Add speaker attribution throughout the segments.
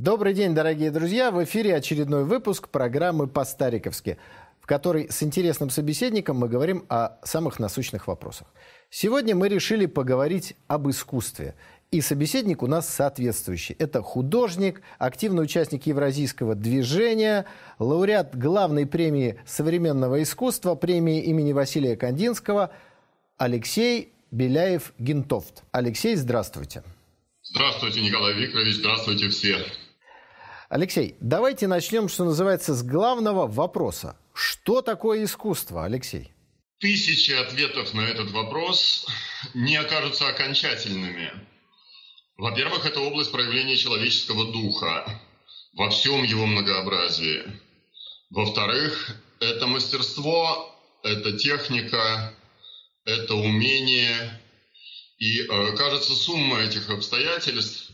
Speaker 1: Добрый день, дорогие друзья! В эфире очередной выпуск программы «По-стариковски», в которой с интересным собеседником мы говорим о самых насущных вопросах. Сегодня мы решили поговорить об искусстве. И собеседник у нас соответствующий. Это художник, активный участник Евразийского движения, лауреат главной премии современного искусства, премии имени Василия Кандинского Алексей Беляев-Гентовт. Алексей, здравствуйте.
Speaker 2: Здравствуйте, Николай Викторович, здравствуйте все.
Speaker 1: Алексей, давайте начнем, что называется, с главного вопроса. Что такое искусство, Алексей?
Speaker 2: Тысячи ответов на этот вопрос не окажутся окончательными. Во-первых, это область проявления человеческого духа во всем его многообразии. Во-вторых, это мастерство, это техника, это умение. И, кажется, сумма этих обстоятельств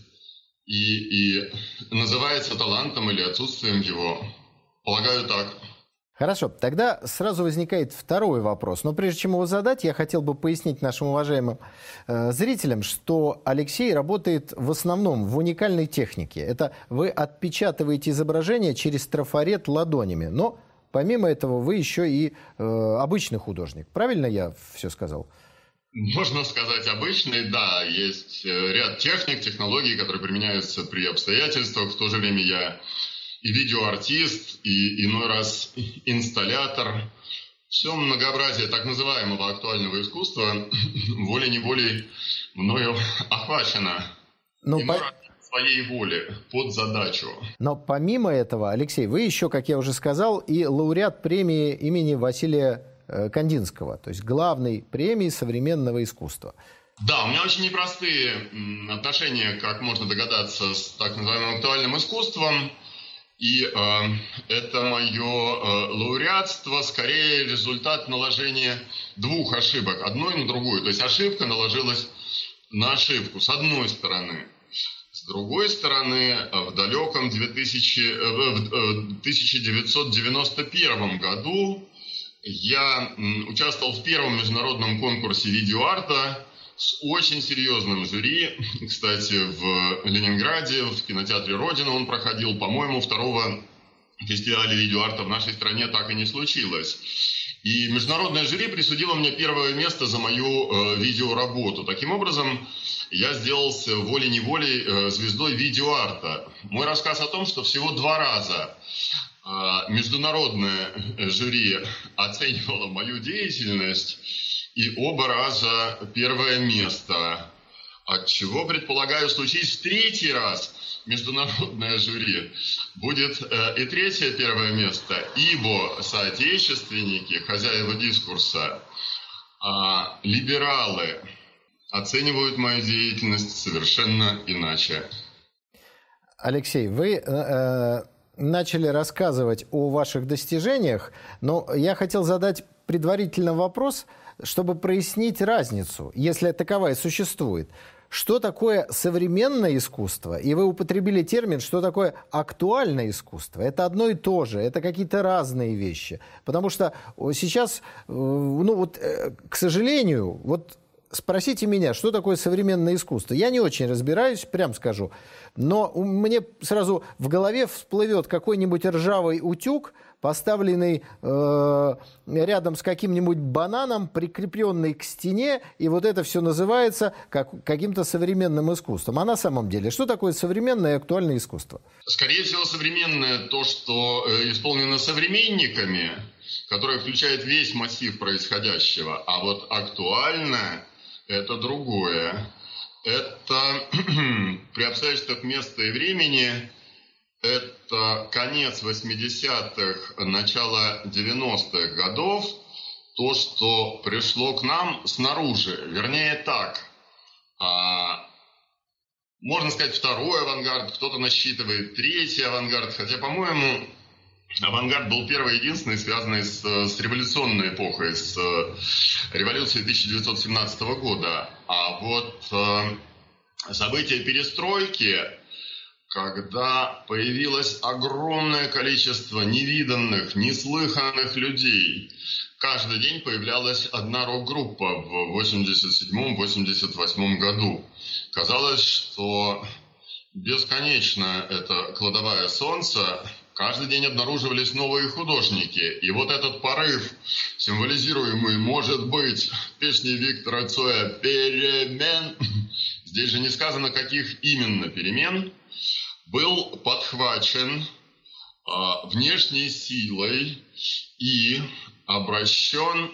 Speaker 2: и называется талантом или отсутствием его. Полагаю, так.
Speaker 1: Хорошо, тогда сразу возникает второй вопрос. Но прежде чем его задать, я хотел бы пояснить нашим уважаемым зрителям, что Алексей работает в основном в уникальной технике. Это вы отпечатываете изображение через трафарет ладонями. Но помимо этого вы еще и обычный художник. Правильно я все сказал?
Speaker 2: Можно сказать обычный, да. Есть ряд техник, технологий, которые применяются при обстоятельствах. В то же время я и видеоартист, и иной раз инсталлятор. Все многообразие так называемого актуального искусства волей-неволей мною охвачено. Своей воле, под задачу.
Speaker 1: Но помимо этого, Алексей, вы еще, как я уже сказал, и лауреат премии имени Василия Кандинского, то есть главной премии современного искусства.
Speaker 2: Да, у меня очень непростые отношения, как можно догадаться, с так называемым актуальным искусством. И это мое лауреатство скорее результат наложения двух ошибок, одной на другую. То есть ошибка наложилась на ошибку, с одной стороны. С другой стороны, в далеком 1991 году я участвовал в первом международном конкурсе видеоарта с очень серьезным жюри. Кстати, в Ленинграде, в кинотеатре «Родина» он проходил. По-моему, второго фестиваля видеоарта в нашей стране так и не случилось. И международное жюри присудило мне первое место за мою видеоработу. Таким образом, я сделался волей-неволей звездой видеоарта. Мой рассказ о том, что всего 2 раза международное жюри оценивало мою деятельность, и оба раза первое место. Отчего, предполагаю, случись в 3-й раз международное жюри, будет и 3-е первое место, ибо соотечественники, хозяева дискурса, либералы, оценивают мою деятельность совершенно иначе.
Speaker 1: Алексей, вы начали рассказывать о ваших достижениях, но я хотел задать предварительно вопрос, чтобы прояснить разницу, если таковая существует. Что такое современное искусство? И вы употребили термин, что такое актуальное искусство. Это одно и то же, это какие-то разные вещи. Потому что сейчас, к сожалению, спросите меня, что такое современное искусство. Я не очень разбираюсь, прям скажу. Но мне сразу в голове всплывет какой-нибудь ржавый утюг, поставленный рядом с каким-нибудь бананом, прикрепленный к стене, и вот это все называется каким-то современным искусством. А на самом деле, что такое современное и актуальное искусство?
Speaker 2: Скорее всего, современное то, что исполнено современниками, которое включает весь массив происходящего, а вот актуальное – это другое. Это при обстоятельствах места и времени. Это конец 80-х, начало 90-х годов, то, что пришло к нам снаружи. Вернее так, можно сказать, второй авангард, кто-то насчитывает 3-й авангард, хотя, по-моему, авангард был первый и единственный, связанный с революционной эпохой, с революцией 1917 года. А вот события перестройки, когда появилось огромное количество невиданных, неслыханных людей. Каждый день появлялась одна рок-группа в 87-88 году. Казалось, что бесконечно эта кладовая солнца, каждый день обнаруживались новые художники. И вот этот порыв, символизируемый, может быть, песней Виктора Цоя «Перемен», здесь же не сказано, каких именно перемен, был подхвачен внешней силой и обращен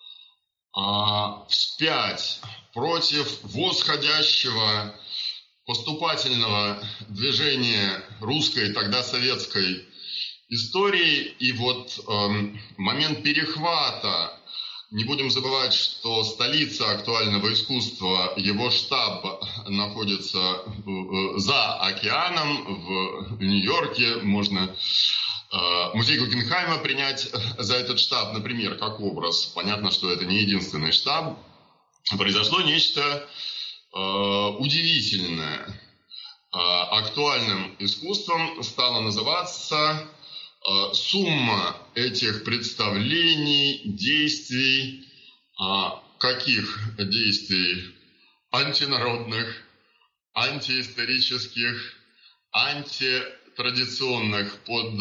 Speaker 2: вспять против восходящего поступательного движения русской, тогда советской истории. И вот момент перехвата. Не будем забывать, что столица актуального искусства, его штаб находится за океаном, в Нью-Йорке. Можно музей Гугенхайма принять за этот штаб, например, как образ. Понятно, что это не единственный штаб. Произошло нечто удивительное. Актуальным искусством стала называться сумма этих представлений, действий. Каких действий? Антинародных, антиисторических, антитрадиционных. Под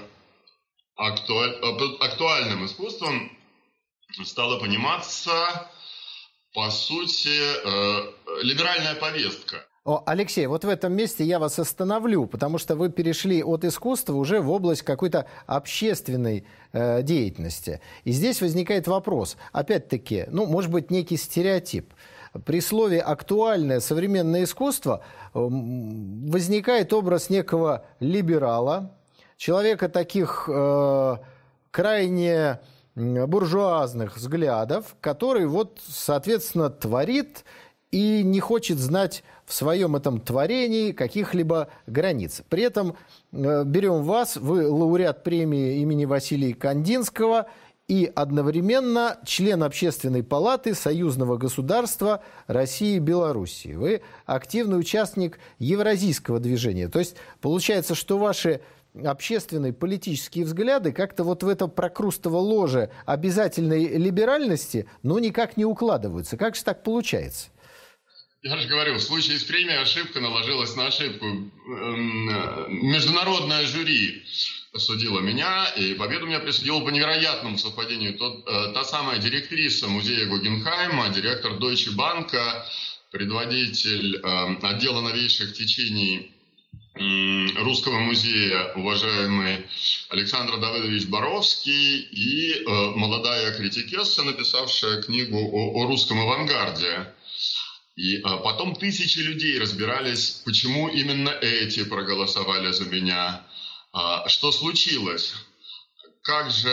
Speaker 2: актуальным искусством стала пониматься, по сути, либеральная повестка.
Speaker 1: Алексей, вот в этом месте я вас остановлю, потому что вы перешли от искусства уже в область какой-то общественной деятельности. И здесь возникает вопрос, опять-таки, может быть, некий стереотип. При слове «актуальное современное искусство» возникает образ некого либерала, человека таких крайне буржуазных взглядов, который соответственно, творит и не хочет знать в своем этом творении каких-либо границ. При этом берем вас, вы лауреат премии имени Василия Кандинского и одновременно член Общественной палаты Союзного государства России и Белоруссии. Вы активный участник евразийского движения. То есть получается, что ваши общественные политические взгляды как-то в это прокрустово ложе обязательной либеральности, никак не укладываются. Как же так получается?
Speaker 2: Я же говорю, в случае с премией ошибка наложилась на ошибку. Международное жюри судило меня, и победу мне присудила по невероятному совпадению та самая директриса музея Гугенхайма, директор Deutsche Bank, предводитель отдела новейших течений Русского музея, уважаемый Александр Давыдович Боровский, и молодая критикесса, написавшая книгу о русском авангарде. И потом тысячи людей разбирались, почему именно эти проголосовали за меня. Что случилось? Как же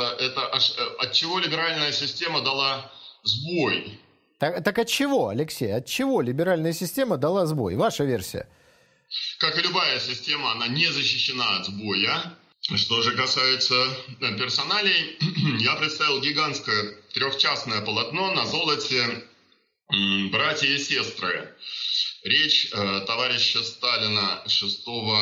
Speaker 2: от чего либеральная система дала сбой?
Speaker 1: Так от чего, Алексей? От чего либеральная система дала сбой? Ваша версия?
Speaker 2: Как и любая система, она не защищена от сбоя. Что же касается персоналей, я представил гигантское трехчастное полотно на золоте «Братья и сестры». Речь товарища Сталина 6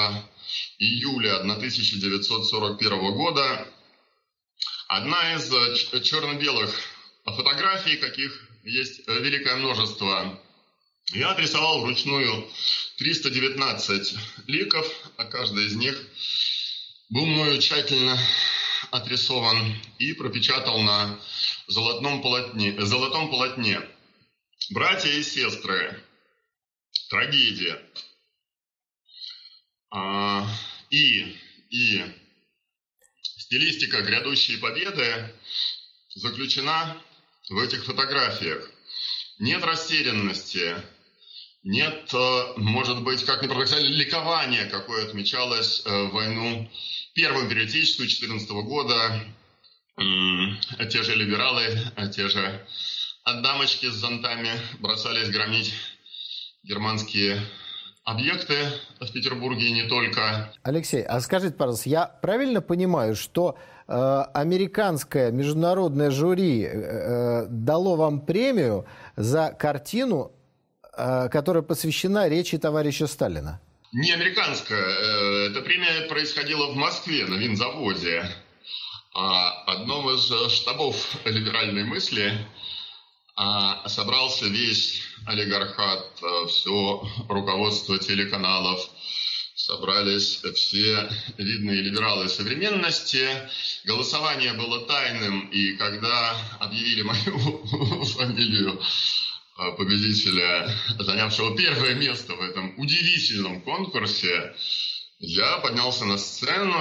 Speaker 2: июля 1941 года. Одна из черно-белых фотографий, каких есть великое множество. Я отрисовал вручную 319 ликов, а каждый из них был мною тщательно отрисован и пропечатал на золотом полотне. «Братья и сестры. Трагедия». И стилистика грядущей победы заключена в этих фотографиях. Нет растерянности, нет, может быть, как ни парадоксально, ликования, какое отмечалось в войну Первую империю Отечественную 14 года. Те же либералы, те же дамочки с зонтами бросались громить германские объекты в Петербурге и не только.
Speaker 1: Алексей, а скажите, пожалуйста, я правильно понимаю, что американское международное жюри дало вам премию за картину, которая посвящена речи товарища Сталина?
Speaker 2: Не американская. Эта премия происходила в Москве на винзаводе. Одном из штабов либеральной мысли собрался весь олигархат, все руководство телеканалов, собрались все видные либералы современности. Голосование было тайным, и когда объявили мою фамилию победителя, занявшего первое место в этом удивительном конкурсе, я поднялся на сцену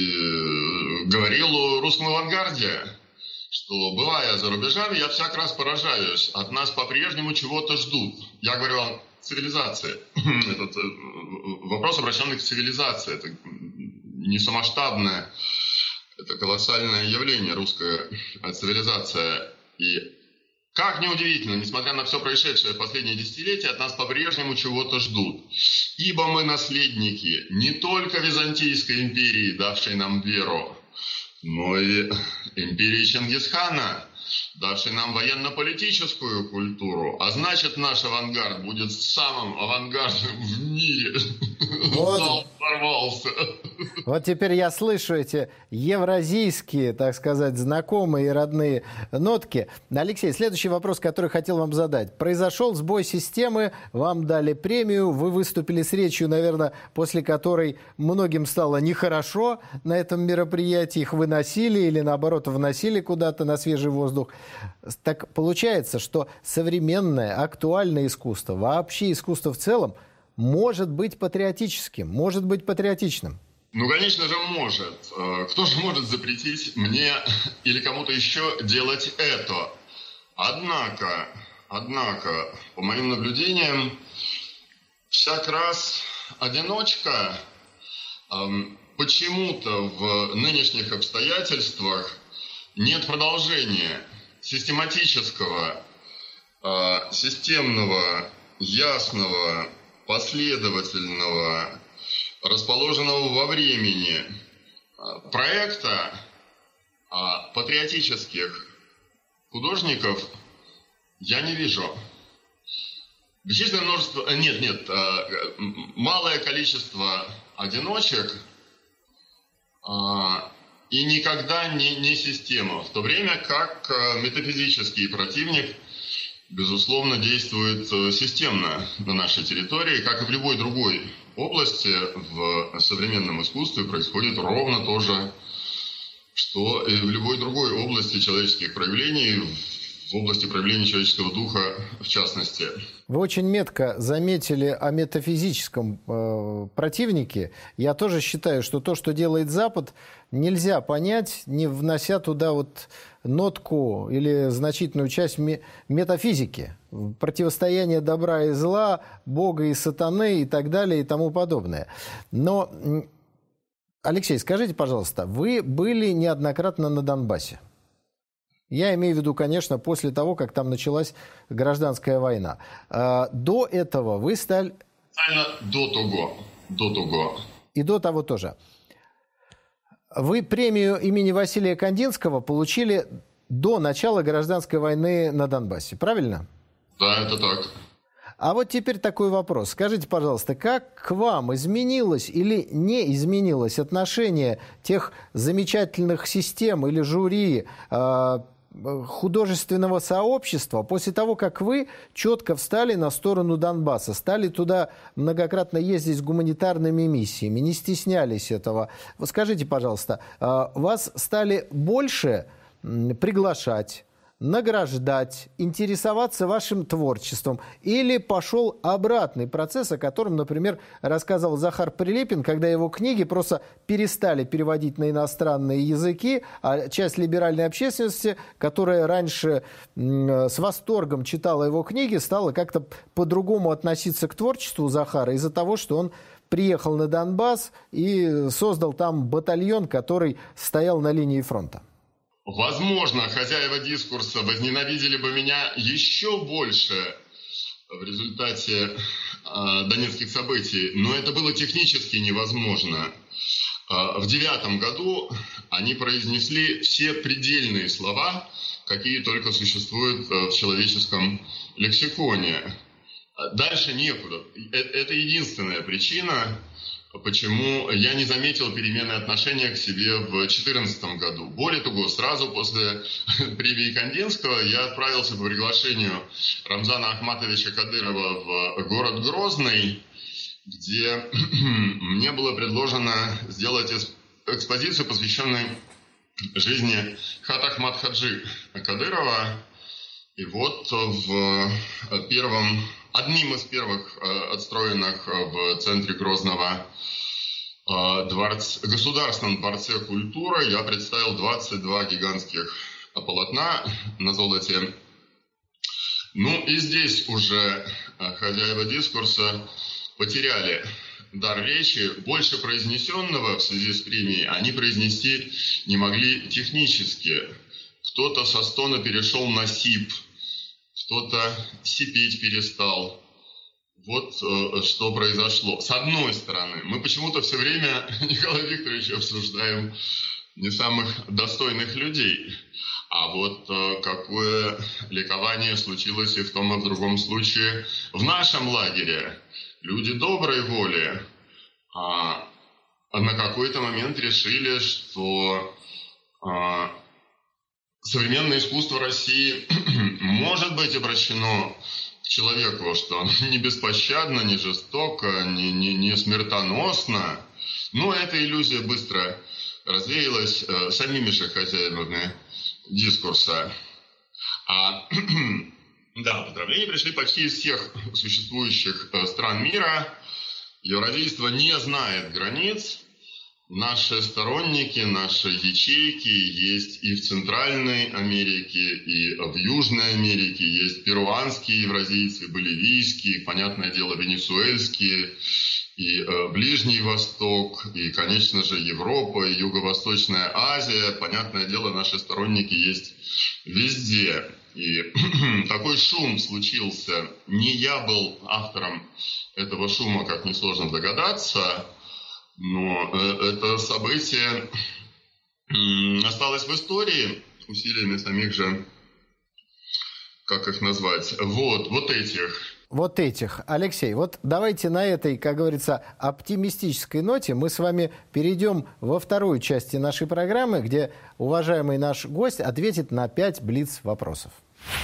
Speaker 2: и говорил о русском авангарде, что, бывая за рубежами, я всяк раз поражаюсь. От нас по-прежнему чего-то ждут. Я говорю о цивилизации. Этот вопрос, обращенный к цивилизации. Это несамасштабное, это колоссальное явление, русская цивилизация. И как неудивительно, несмотря на все происшедшее в последние десятилетия, от нас по-прежнему чего-то ждут. Ибо мы наследники не только Византийской империи, давшей нам веру, но и империи Чингисхана, давшей нам военно-политическую культуру. А значит, наш авангард будет самым авангардным в мире.
Speaker 1: Вот.
Speaker 2: Порвался.
Speaker 1: Вот теперь я слышу эти евразийские, так сказать, знакомые и родные нотки. Алексей, следующий вопрос, который хотел вам задать. Произошел сбой системы, вам дали премию, вы выступили с речью, наверное, после которой многим стало нехорошо на этом мероприятии, их выносили или, наоборот, вносили куда-то на свежий воздух. Так получается, что современное, актуальное искусство, вообще искусство в целом, может быть патриотическим, может быть патриотичным?
Speaker 2: Ну, конечно же, может. Кто же может запретить мне или кому-то еще делать это? Однако, по моим наблюдениям, всяк раз одиночка почему-то в нынешних обстоятельствах нет продолжения систематического, системного, ясного, последовательного, расположенного во времени проекта патриотических художников я не вижу. Бесчисленное множество, малое количество одиночек и никогда не система, в то время как метафизический противник, безусловно, действует системно на нашей территории, как и в любой другой области в современном искусстве происходит ровно то же, что и в любой другой области человеческих проявлений, в области проявления человеческого духа в частности.
Speaker 1: Вы очень метко заметили о метафизическом противнике. Я тоже считаю, что то, что делает Запад, нельзя понять, не внося туда вот нотку или значительную часть метафизики. Противостояние добра и зла, Бога и сатаны и так далее и тому подобное. Но, Алексей, скажите, пожалуйста, вы были неоднократно на Донбассе. Я имею в виду, конечно, после того, как там началась гражданская война. До этого вы стали...
Speaker 2: До того.
Speaker 1: И до того тоже. Вы премию имени Василия Кандинского получили до начала гражданской войны на Донбассе, правильно?
Speaker 2: Да, это так.
Speaker 1: А вот теперь такой вопрос. Скажите, пожалуйста, как к вам изменилось или не изменилось отношение тех замечательных систем или жюри, художественного сообщества после того, как вы четко встали на сторону Донбасса, стали туда многократно ездить с гуманитарными миссиями, не стеснялись этого. Вот скажите, пожалуйста, вас стали больше приглашать, награждать, интересоваться вашим творчеством? Или пошел обратный процесс, о котором, например, рассказывал Захар Прилепин, когда его книги просто перестали переводить на иностранные языки, а часть либеральной общественности, которая раньше с восторгом читала его книги, стала как-то по-другому относиться к творчеству Захара из-за того, что он приехал на Донбасс и создал там батальон, который стоял на линии фронта?
Speaker 2: Возможно, хозяева дискурса возненавидели бы меня еще больше в результате донецких событий, но это было технически невозможно. В 2009 году они произнесли все предельные слова, какие только существуют в человеческом лексиконе. Дальше некуда. Это единственная причина, почему я не заметил перемены отношения к себе в 2014 году. Более того, сразу после премии Кандинского я отправился по приглашению Рамзана Ахматовича Кадырова в город Грозный, где мне было предложено сделать экспозицию, посвященную жизни Хат Ахмад Хаджи Кадырова. И вот одним из первых отстроенных в центре Грозного Государственном дворце культуры я представил 22 гигантских полотна на золоте. Ну и здесь уже хозяева дискурса потеряли дар речи. Больше произнесенного в связи с премией они произнести не могли технически. Кто-то со стона перешел на сип, кто-то сипеть перестал. Вот что произошло. С одной стороны, мы почему-то все время Николая Викторовича обсуждаем не самых достойных людей. А вот какое ликование случилось и в том, и в другом случае в нашем лагере. Люди доброй воли на какой-то момент решили, что современное искусство России может быть обращено к человеку, что оно не беспощадно, не жестоко, не смертоносно. Но эта иллюзия быстро развеялась самими же хозяевами дискурса. Да, поздравления пришли почти из всех существующих стран мира. Евразийство не знает границ. Наши сторонники, наши ячейки есть и в Центральной Америке, и в Южной Америке. Есть перуанские евразийцы, боливийские, понятное дело, венесуэльские, и Ближний Восток, и, конечно же, Европа, и Юго-Восточная Азия. Понятное дело, наши сторонники есть везде. И такой шум случился. Не я был автором этого шума, как несложно догадаться, но это событие осталось в истории усилиями самих же, как их назвать, вот этих.
Speaker 1: Алексей, вот давайте на этой, как говорится, оптимистической ноте мы с вами перейдем во вторую часть нашей программы, где уважаемый наш гость ответит на 5 блиц-вопросов.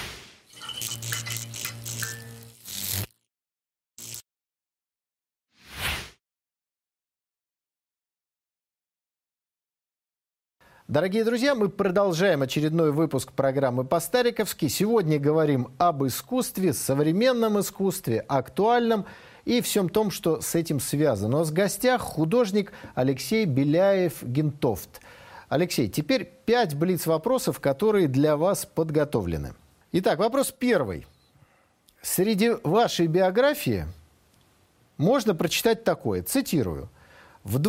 Speaker 1: Дорогие друзья, мы продолжаем очередной выпуск программы «По-стариковски». Сегодня говорим об искусстве, современном искусстве, актуальном и всем том, что с этим связано. У нас в гостях художник Алексей Беляев-Гентофт. Алексей, теперь 5 блиц-вопросов, которые для вас подготовлены. Итак, вопрос первый. Среди вашей биографии можно прочитать такое, цитирую. В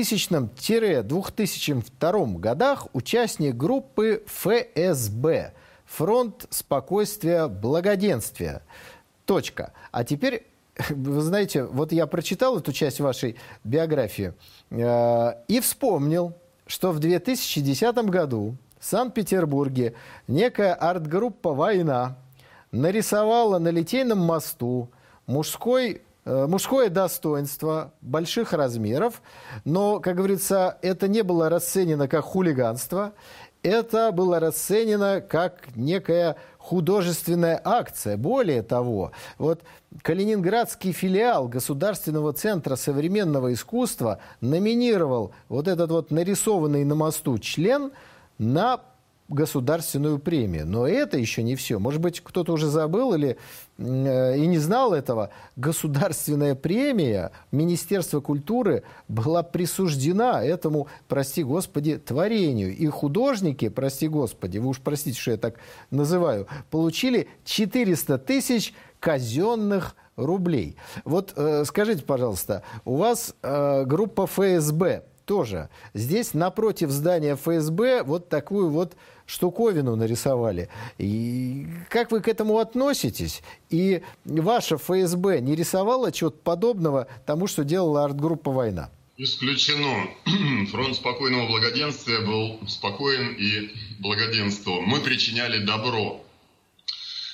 Speaker 1: 2000-2002 годах участник группы ФСБ «Фронт спокойствия благоденствия». Точка. А теперь, вы знаете, вот я прочитал эту часть вашей биографии и вспомнил, что в 2010 году в Санкт-Петербурге некая арт-группа «Война» нарисовала на Литейном мосту мужское достоинство больших размеров, но, как говорится, это не было расценено как хулиганство, это было расценено как некая художественная акция. Более того, вот Калининградский филиал Государственного центра современного искусства номинировал вот этот вот нарисованный на мосту член на государственную премию. Но это еще не все. Может быть, кто-то уже забыл или и не знал этого. Государственная премия Министерства культуры была присуждена этому, прости господи, творению. И художники, прости господи, вы уж простите, что я так называю, получили 400 тысяч казенных рублей. Вот скажите, пожалуйста, у вас группа ФСБ тоже. Здесь напротив здания ФСБ вот такую вот штуковину нарисовали. И как вы к этому относитесь? И ваша ФСБ не рисовала чего-то подобного тому, что делала арт-группа «Война»?
Speaker 2: Исключено. Фронт спокойного благоденствия был спокоен и благоденствовал. Мы причиняли добро.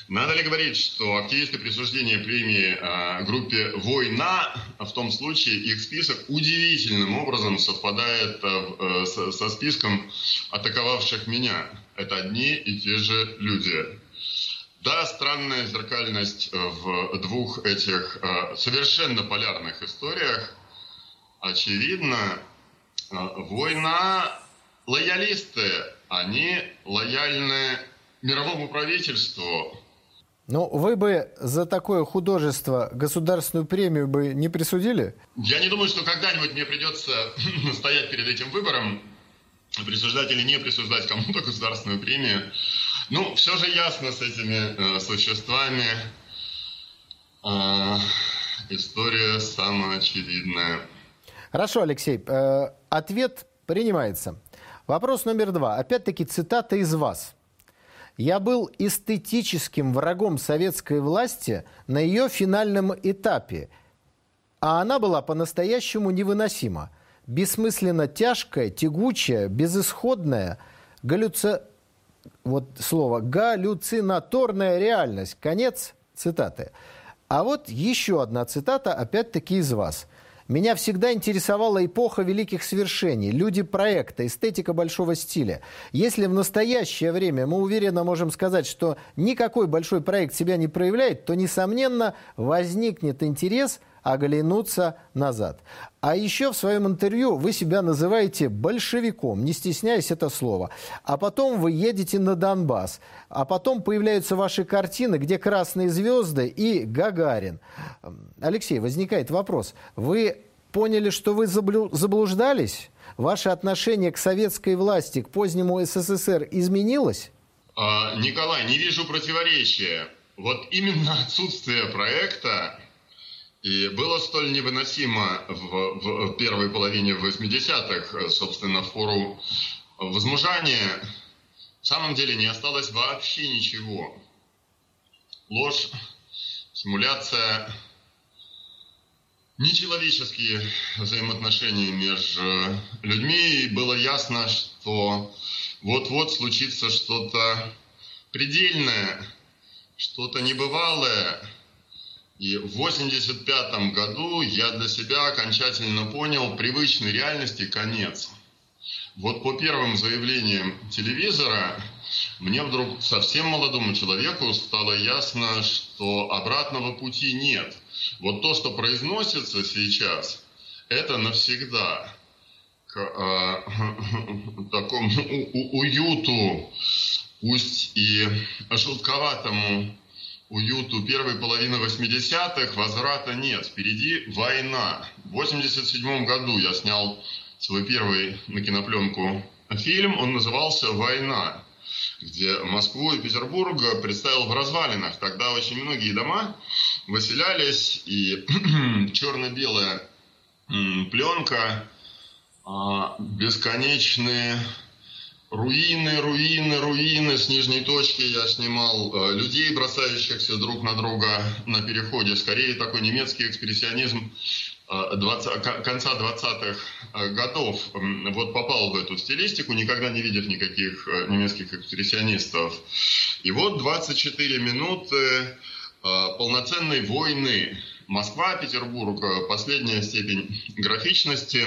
Speaker 2: Надо ли говорить, что активисты присуждения премии группе «Война», в том случае их список удивительным образом совпадает со списком атаковавших меня. Это одни и те же люди. Да, странная зеркальность в двух этих совершенно полярных историях. Очевидно, «Война» лоялисты, они лояльны мировому правительству.
Speaker 1: Ну, вы бы за такое художество государственную премию бы не присудили?
Speaker 2: Я не думаю, что когда-нибудь мне придется стоять перед этим выбором, присуждать или не присуждать кому-то государственную премию. Ну, все же ясно с этими существами. История самая очевидная.
Speaker 1: Хорошо, Алексей. Ответ принимается. Вопрос номер 2. Опять-таки цитата из вас. «Я был эстетическим врагом советской власти на ее финальном этапе, а она была по-настоящему невыносима. Бессмысленно тяжкая, тягучая, безысходная, галлюцинаторная реальность». Конец цитаты. А вот еще одна цитата, опять-таки из вас. «Меня всегда интересовала эпоха великих свершений, люди проекта, эстетика большого стиля. Если в настоящее время мы уверенно можем сказать, что никакой большой проект себя не проявляет, то, несомненно, возникнет интерес оглянуться назад». А еще в своем интервью вы себя называете большевиком, не стесняясь это слова. А потом вы едете на Донбасс. А потом появляются ваши картины, где красные звезды и Гагарин. Алексей, возникает вопрос. Вы поняли, что вы заблуждались? Ваше отношение к советской власти, к позднему СССР изменилось?
Speaker 2: Николай, не вижу противоречия. Вот именно отсутствие проекта и было столь невыносимо в первой половине 80-х, собственно, в пору возмужания. В самом деле не осталось вообще ничего. Ложь, симуляция, нечеловеческие взаимоотношения между людьми. И было ясно, что вот-вот случится что-то предельное, что-то небывалое. И в 1985 году я для себя окончательно понял привычной реальности конец. Вот по первым заявлениям телевизора мне вдруг, совсем молодому человеку, стало ясно, что обратного пути нет. Вот то, что произносится сейчас, это навсегда. К такому уюту, пусть и жутковатому уюту первой половины 80-х возврата нет. Впереди война. В 1987 году я снял свой первый на кинопленку фильм. Он назывался «Война», где Москву и Петербург представил в развалинах. Тогда очень многие дома выселялись, и черно-белая пленка, бесконечные руины. С нижней точки я снимал людей, бросающихся друг на друга на переходе. Скорее такой немецкий экспрессионизм конца 20-х годов. Вот попал в эту стилистику, никогда не видев никаких немецких экспрессионистов. И вот 24 минуты полноценной войны. Москва, Петербург, последняя степень графичности.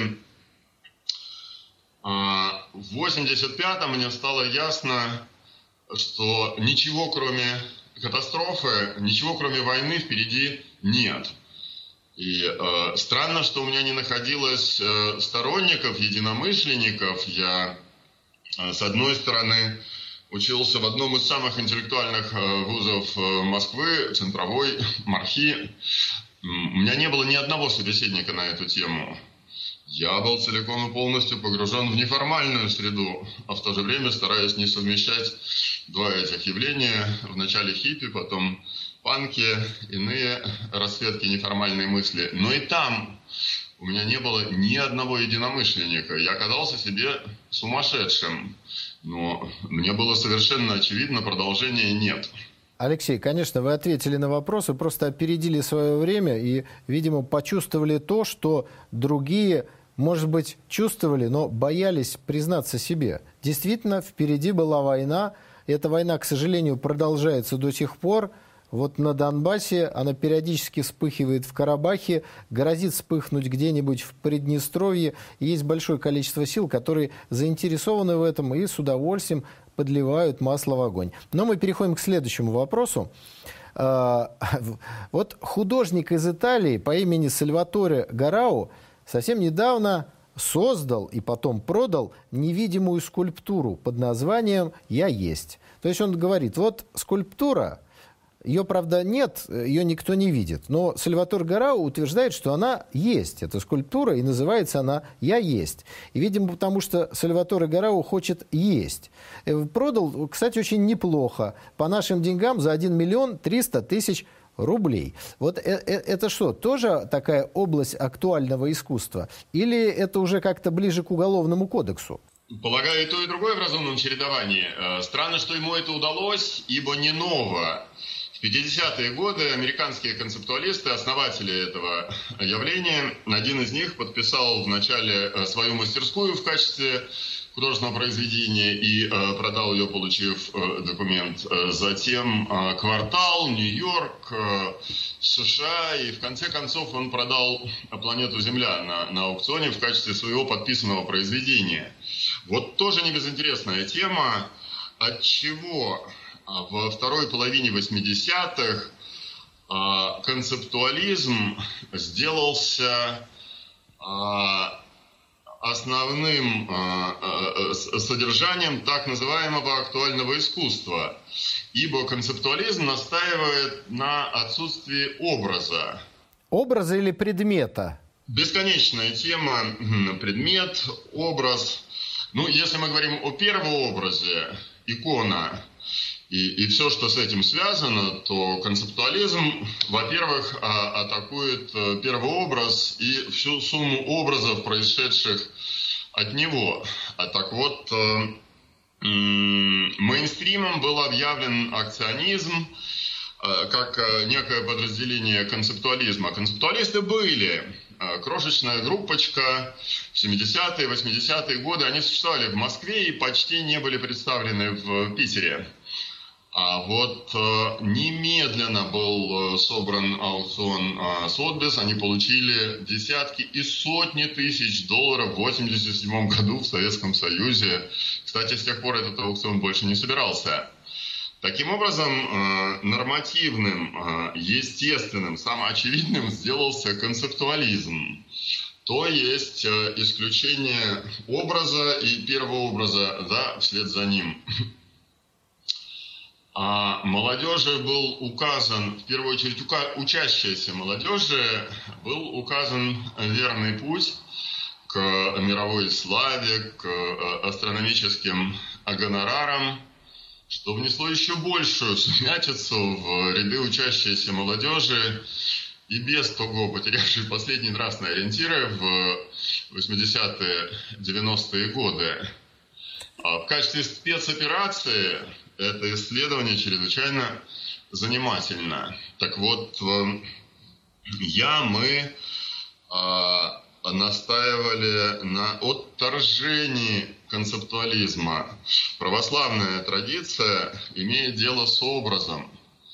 Speaker 2: В 85-м мне стало ясно, что ничего кроме катастрофы, ничего кроме войны впереди нет. И странно, что у меня не находилось сторонников, единомышленников. Я, с одной стороны, учился в одном из самых интеллектуальных вузов Москвы, центровой, МАРХИ. У меня не было ни одного собеседника на эту тему. Я был целиком и полностью погружен в неформальную среду, а в то же время стараясь не совмещать два этих явления. Вначале хиппи, потом панки, иные расцветки неформальной мысли. Но и там у меня не было ни одного единомышленника. Я казался себе сумасшедшим, но мне было совершенно очевидно, продолжения нет.
Speaker 1: Алексей, конечно, вы ответили на вопрос и просто опередили свое время и, видимо, почувствовали то, что другие, может быть, чувствовали, но боялись признаться себе. Действительно, впереди была война, Эта война, к сожалению, продолжается до сих пор. Вот на Донбассе она периодически вспыхивает в Карабахе, грозит вспыхнуть где-нибудь в Приднестровье. Есть большое количество сил, которые заинтересованы в этом и с удовольствием подливают масло в огонь. Но мы переходим к следующему вопросу. Вот художник из Италии по имени Сальваторе Гарау совсем недавно создал и потом продал невидимую скульптуру под названием «Я есть». То есть он говорит, вот скульптура, ее, правда, нет, ее никто не видит, но Сальватор Гарау утверждает, что она есть, эта скульптура, и называется она «Я есть». И, видимо, потому что Сальваторе Гарау хочет есть. Продал, кстати, очень неплохо, по нашим деньгам за 1 миллион 300 тысяч рублей. Вот это что, тоже такая область актуального искусства? Или это уже как-то ближе к Уголовному кодексу?
Speaker 2: Полагаю, и то, и другое в разумном чередовании. Странно, что ему это удалось, ибо не ново. В 50-е годы американские концептуалисты, основатели этого явления, один из них подписал вначале свою мастерскую в качестве художественного произведения и продал ее, получив документ. Затем «Квартал», «Нью-Йорк», США, и в конце концов он продал «Планету Земля» на аукционе в качестве своего подписанного произведения. Вот тоже не безинтересная тема, отчего во второй половине 80-х концептуализм сделался основным содержанием так называемого актуального искусства. Ибо концептуализм настаивает на отсутствии образа.
Speaker 1: Образа или предмета?
Speaker 2: Бесконечная тема, предмет, образ. Ну, если мы говорим о первообразе, икона, и все, что с этим связано, то концептуализм, во-первых, атакует первый образ и всю сумму образов, происшедших от него. Так вот, мейнстримом был объявлен акционизм как некое подразделение концептуализма. Концептуалисты были крошечная группочка в 70-е, 80-е годы. Они существовали в Москве и почти не были представлены в Питере. А вот немедленно был собран аукцион Сотбис, они получили десятки и сотни тысяч долларов в 1987 году в Советском Союзе. Кстати, с тех пор этот аукцион больше не собирался. Таким образом, нормативным, естественным, самоочевидным сделался концептуализм. То есть исключение образа и первообраза, да, вслед за ним. А молодежи был указан, в первую очередь учащейся молодежи, был указан верный путь к мировой славе, к астрономическим гонорарам, что внесло еще большую сумятицу в ряды учащейся молодежи и без того потерявшей последние нравственные ориентиры в 80-е, 90-е годы. В качестве спецоперации это исследование чрезвычайно занимательно. Так вот, мы настаивали на отторжении концептуализма. Православная традиция имеет дело с образом.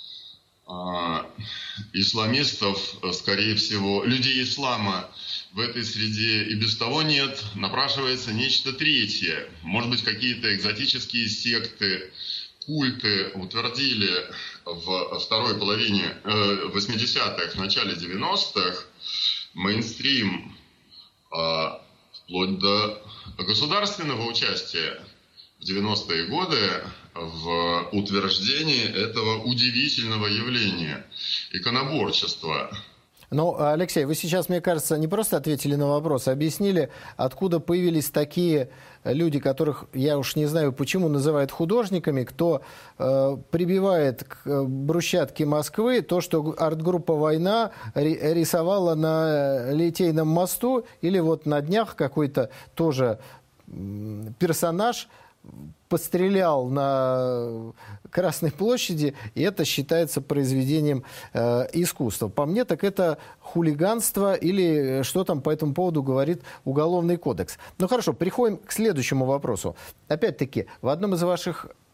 Speaker 2: Исламистов, скорее всего, людей ислама в этой среде и без того нет. Напрашивается нечто третье. Может быть, какие-то экзотические секты, культы утвердили в второй половине 80-х, в начале 90-х мейнстрим вплоть до государственного участия в 90-е годы в утверждении этого удивительного явления – иконоборчества.
Speaker 1: Ну, Алексей, вы сейчас, мне кажется, не просто ответили на вопрос, а объяснили, откуда появились такие люди, которых, я уж не знаю, почему называют художниками, кто прибивает к брусчатке Москвы то, что арт-группа «Война» рисовала на Литейном мосту, или вот на днях какой-то тоже персонаж пострелял на Красной площади, и это считается произведением искусства. По мне, так это хулиганство или что там по этому поводу говорит Уголовный кодекс. Ну хорошо, переходим к следующему вопросу. Опять-таки, в одном из ваших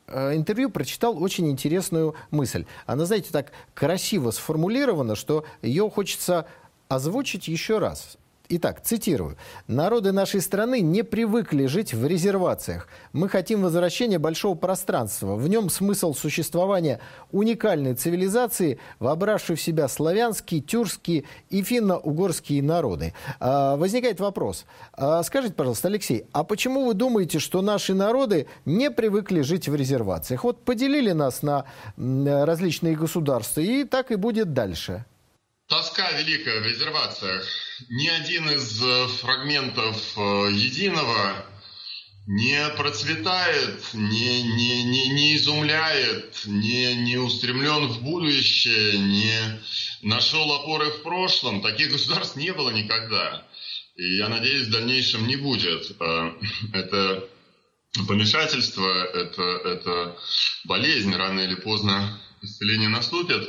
Speaker 1: интервью прочитал очень интересную мысль. Она, знаете, так красиво сформулирована, что ее хочется озвучить еще раз. Итак, цитирую. «Народы нашей страны не привыкли жить в резервациях. Мы хотим возвращения большого пространства. В нем смысл существования уникальной цивилизации, вобравшей в себя славянские, тюркские и финно-угорские народы». Возникает вопрос. Скажите, пожалуйста, Алексей, а почему вы думаете, что наши народы не привыкли жить в резервациях? Вот поделили нас на различные государства, и так и будет дальше.
Speaker 2: Тоска великая в резервациях. Ни один из фрагментов единого не процветает, не изумляет, не устремлен в будущее, не нашел опоры в прошлом. Таких государств не было никогда. И я надеюсь, в дальнейшем не будет. Это помешательство, это болезнь. Рано или поздно исцеление наступит.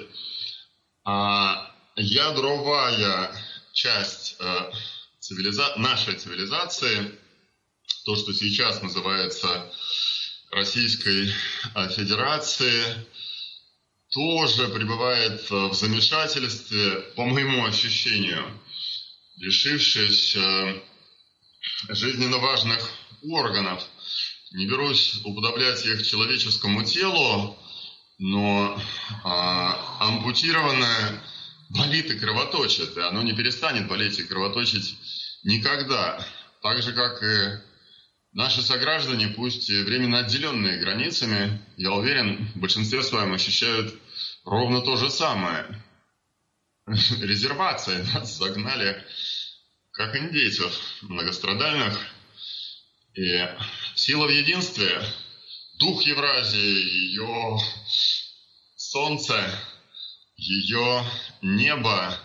Speaker 2: Ядровая часть нашей цивилизации, то, что сейчас называется Российской Федерацией, тоже пребывает в замешательстве, по моему ощущению, лишившись жизненно важных органов. Не берусь уподоблять их человеческому телу, но ампутированное болит и кровоточит, и оно не перестанет болеть и кровоточить никогда. Так же, как и наши сограждане, пусть и временно отделенные границами, я уверен, в большинстве своем ощущают ровно то же самое. Резервации нас загнали, как индейцев многострадальных. И сила в единстве, дух Евразии, ее солнце, ее небо,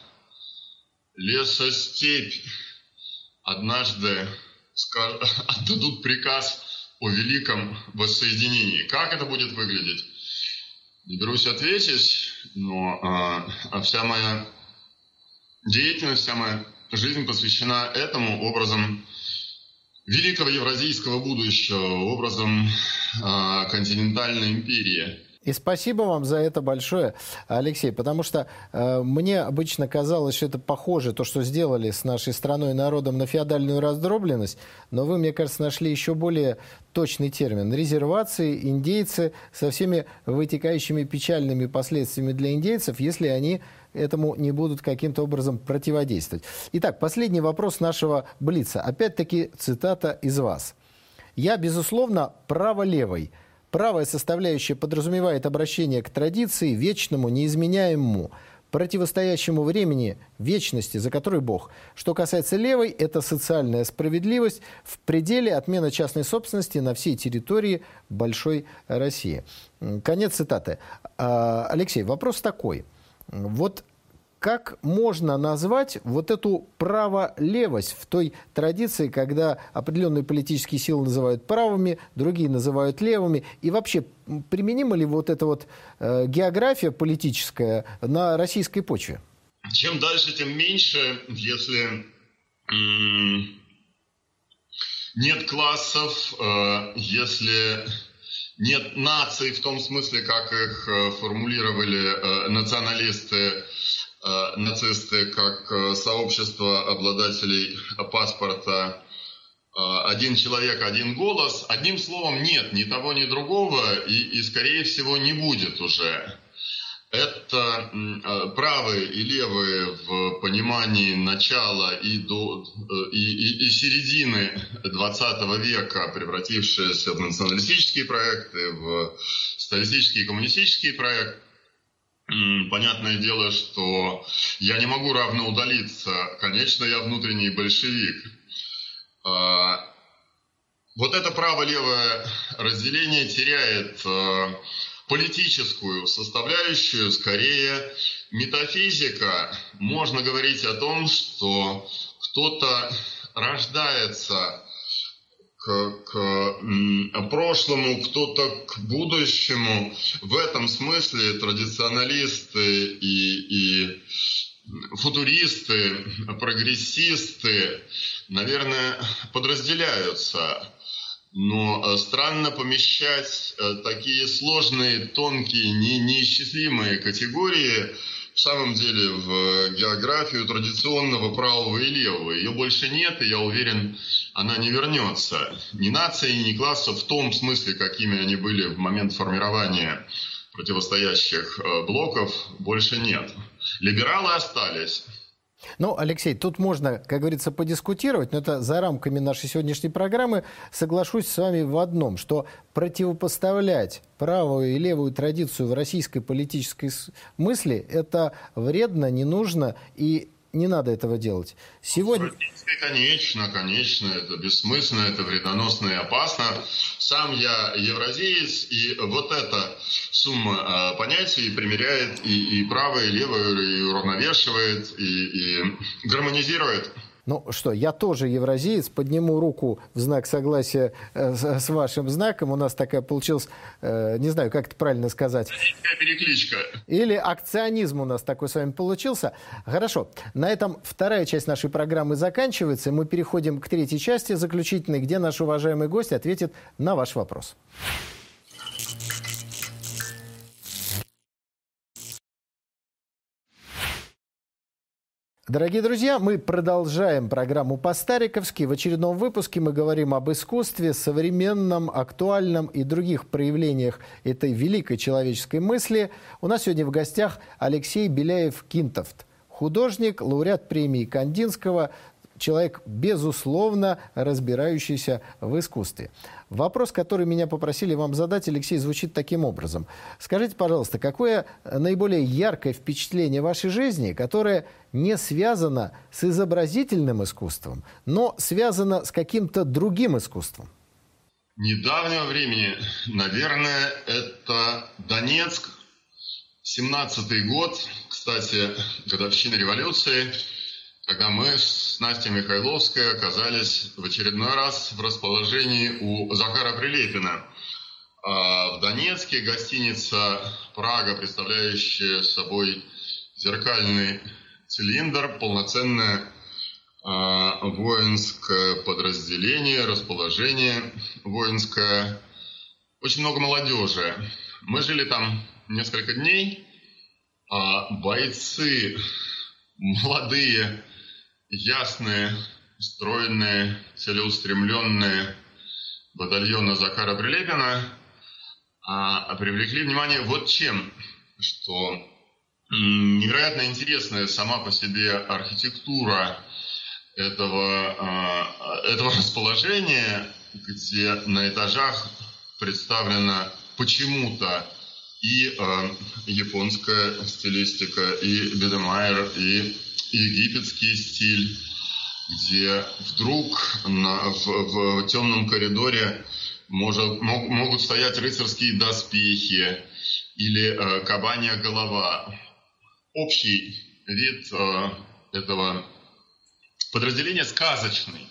Speaker 2: лесостепь однажды отдадут приказ о великом воссоединении. Как это будет выглядеть? Не берусь ответить, но вся моя деятельность, вся моя жизнь посвящена этому, образом великого евразийского будущего, образом континентальной империи.
Speaker 1: И спасибо вам за это большое, Алексей, потому что мне обычно казалось, что это похоже, то, что сделали с нашей страной и народом, на феодальную раздробленность, но вы, мне кажется, нашли еще более точный термин. Резервации, индейцы со всеми вытекающими печальными последствиями для индейцев, если они этому не будут каким-то образом противодействовать. Итак, последний вопрос нашего блица. Опять-таки цитата из вас. «Я, безусловно, право-левый. Правая составляющая подразумевает обращение к традиции, вечному, неизменяемому, противостоящему времени, вечности, за которой Бог. Что касается левой, это социальная справедливость в пределе отмена частной собственности на всей территории большой России». Конец цитаты. Алексей, вопрос такой. Вот как можно назвать вот эту право-левость в той традиции, когда определенные политические силы называют правыми, другие называют левыми? И вообще, применима ли вот эта вот география политическая на российской почве?
Speaker 2: Чем дальше, тем меньше, если нет классов, если нет наций в том смысле, как их формулировали националисты, нацисты, как сообщество обладателей паспорта «один человек, один голос». Одним словом, нет ни того, ни другого, и скорее всего, не будет уже. Это правые и левые в понимании начала и середины XX века, превратившиеся в националистические проекты, в социалистические и коммунистические проекты. Понятное дело, что я не могу равно удалиться. Конечно, я внутренний большевик. Вот это право-левое разделение теряет политическую составляющую, скорее метафизика. Можно говорить о том, что кто-то рождается к прошлому, кто-то к будущему. В этом смысле традиционалисты и футуристы, прогрессисты, наверное, подразделяются. Но странно помещать такие сложные, тонкие, неисчислимые категории в самом деле в географию традиционного правого и левого. Ее больше нет, и я уверен, она не вернется. Ни нации, ни классов в том смысле, какими они были в момент формирования противостоящих блоков, больше нет. Либералы остались.
Speaker 1: Ну, Алексей, тут можно, как говорится, подискутировать, но это за рамками нашей сегодняшней программы. Соглашусь с вами в одном, что противопоставлять правую и левую традицию в российской политической мысли – это вредно, не нужно и не надо этого делать. Сегодня...
Speaker 2: Конечно, это бессмысленно, это вредоносно и опасно. Сам я евразиец, и вот эта сумма понятий примеряет и правое, и левое, и уравновешивает, и гармонизирует.
Speaker 1: Ну что, я тоже евразиец, подниму руку в знак согласия с вашим знаком. У нас такая получилась, не знаю, как это правильно сказать.
Speaker 2: Перекличка.
Speaker 1: Или акционизм у нас такой с вами получился. Хорошо, на этом вторая часть нашей программы заканчивается. Мы переходим к третьей части, заключительной, где наш уважаемый гость ответит на ваш вопрос. Дорогие друзья, мы продолжаем программу по-стариковски. В очередном выпуске мы говорим об искусстве, современном, актуальном и других проявлениях этой великой человеческой мысли. У нас сегодня в гостях Алексей Беляев-Кинтофт, художник, лауреат премии Кандинского, человек, безусловно, разбирающийся в искусстве. Вопрос, который меня попросили вам задать, Алексей, звучит таким образом. Скажите, пожалуйста, какое наиболее яркое впечатление в вашей жизни, которое не связано с изобразительным искусством, но связано с каким-то другим искусством?
Speaker 2: Недавнего времени, наверное, это Донецк, 17-й год, кстати, годовщина революции, когда мы с Настей Михайловской оказались в очередной раз в расположении у Захара Прилепина. В Донецке гостиница «Прага», представляющая собой зеркальный цилиндр, полноценное воинское подразделение, расположение воинское. Очень много молодежи. Мы жили там несколько дней, а бойцы молодые, ясные, стройные, целеустремленные батальона Захара Прилепина привлекли внимание вот чем, что невероятно интересная сама по себе архитектура этого расположения, где на этажах представлена почему-то и японская стилистика, и Бидемайер, и египетский стиль, где вдруг в темном коридоре могут стоять рыцарские доспехи или кабанья голова. Общий вид этого подразделения сказочный.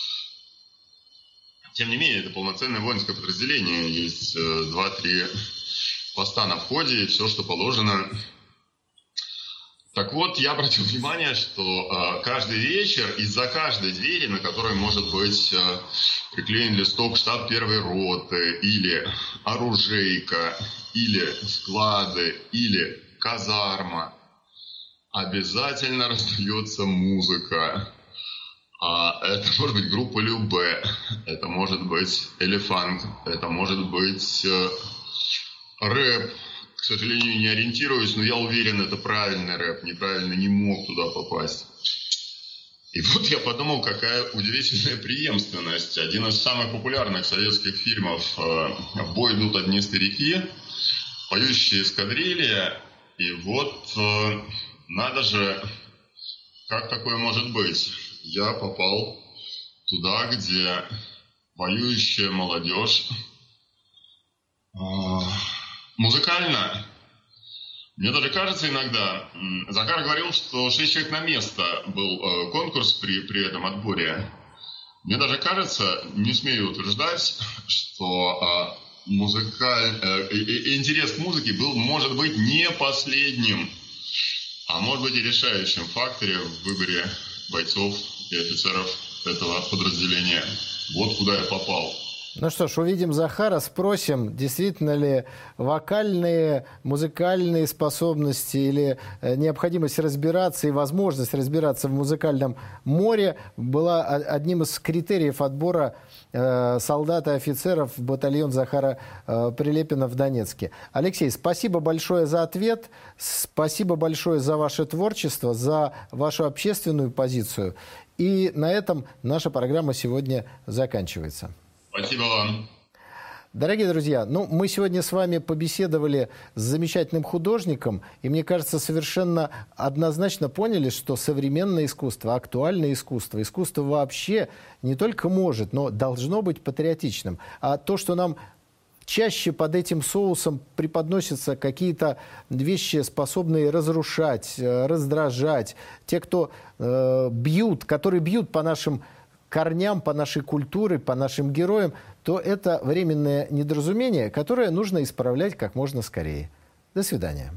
Speaker 2: Тем не менее, это полноценное воинское подразделение. Есть 2-3 поста на входе и все, что положено. Так вот, я обратил внимание, что каждый вечер из-за каждой двери, на которой может быть приклеен листок «Штаб первой роты», или «Оружейка», или «Склады», или «Казарма», обязательно раздается музыка. Это может быть группа Любэ, это может быть элефант, это может быть рэп. К сожалению, не ориентируюсь, но я уверен, это правильный рэп, неправильно не мог туда попасть. И вот я подумал, какая удивительная преемственность. Один из самых популярных советских фильмов «В бой идут одни старики», поющие эскадрилья. И вот надо же, как такое может быть? Я попал туда, где воюющая молодежь музыкально. Мне даже кажется иногда, Захар говорил, что 6 человек на место был конкурс при этом отборе. Мне даже кажется, не смею утверждать, что интерес к музыке был, может быть, не последним, а может быть и решающим фактором в выборе бойцов и офицеров этого подразделения. Вот куда я попал.
Speaker 1: Ну что ж, увидим Захара, спросим, действительно ли вокальные, музыкальные способности или необходимость разбираться и возможность разбираться в музыкальном море была одним из критериев отбора солдат и офицеров в батальон Захара Прилепина в Донецке. Алексей, спасибо большое за ответ, спасибо большое за ваше творчество, за вашу общественную позицию. И на этом наша программа сегодня заканчивается.
Speaker 2: Спасибо вам.
Speaker 1: Дорогие друзья, мы сегодня с вами побеседовали с замечательным художником, и, мне кажется, совершенно однозначно поняли, что современное искусство, актуальное искусство, искусство вообще не только может, но должно быть патриотичным. А то, что нам чаще под этим соусом преподносятся какие-то вещи, способные разрушать, раздражать, те, кто которые бьют по нашим корням, по нашей культуре, по нашим героям, то это временное недоразумение, которое нужно исправлять как можно скорее. До свидания.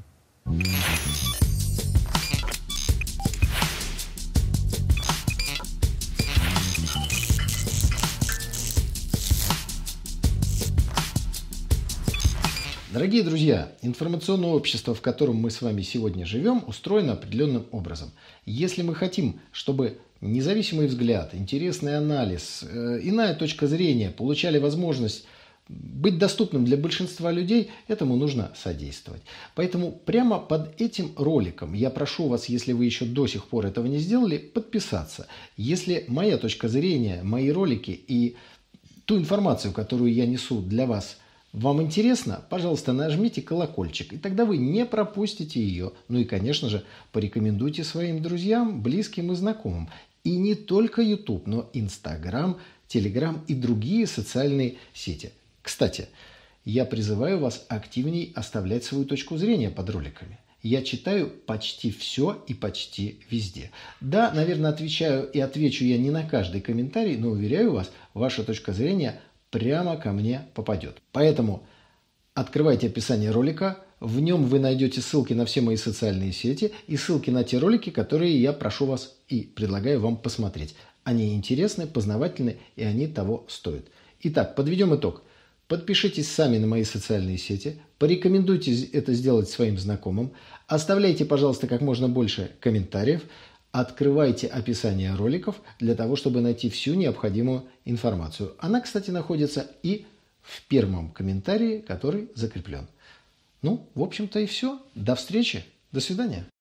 Speaker 1: Дорогие друзья, информационное общество, в котором мы с вами сегодня живем, устроено определенным образом. Если мы хотим, чтобы независимый взгляд, интересный анализ, иная точка зрения получали возможность быть доступным для большинства людей, этому нужно содействовать. Поэтому прямо под этим роликом я прошу вас, если вы еще до сих пор этого не сделали, подписаться. Если моя точка зрения, мои ролики и ту информацию, которую я несу для вас, вам интересно, пожалуйста, нажмите колокольчик, и тогда вы не пропустите ее. Ну и, конечно же, порекомендуйте своим друзьям, близким и знакомым. И не только YouTube, но Instagram, Telegram и другие социальные сети. Кстати, я призываю вас активнее оставлять свою точку зрения под роликами. Я читаю почти все и почти везде. Да, наверное, отвечаю и отвечу я не на каждый комментарий, но, уверяю вас, ваша точка зрения прямо ко мне попадет. Поэтому открывайте описание ролика, в нем вы найдете ссылки на все мои социальные сети и ссылки на те ролики, которые я прошу вас и предлагаю вам посмотреть. Они интересны, познавательны и они того стоят. Итак, подведем итог. Подпишитесь сами на мои социальные сети, порекомендуйте это сделать своим знакомым, оставляйте, пожалуйста, как можно больше комментариев, открывайте описание роликов для того, чтобы найти всю необходимую информацию. Она, кстати, находится и в первом комментарии, который закреплен. В общем-то и все. До встречи. До свидания.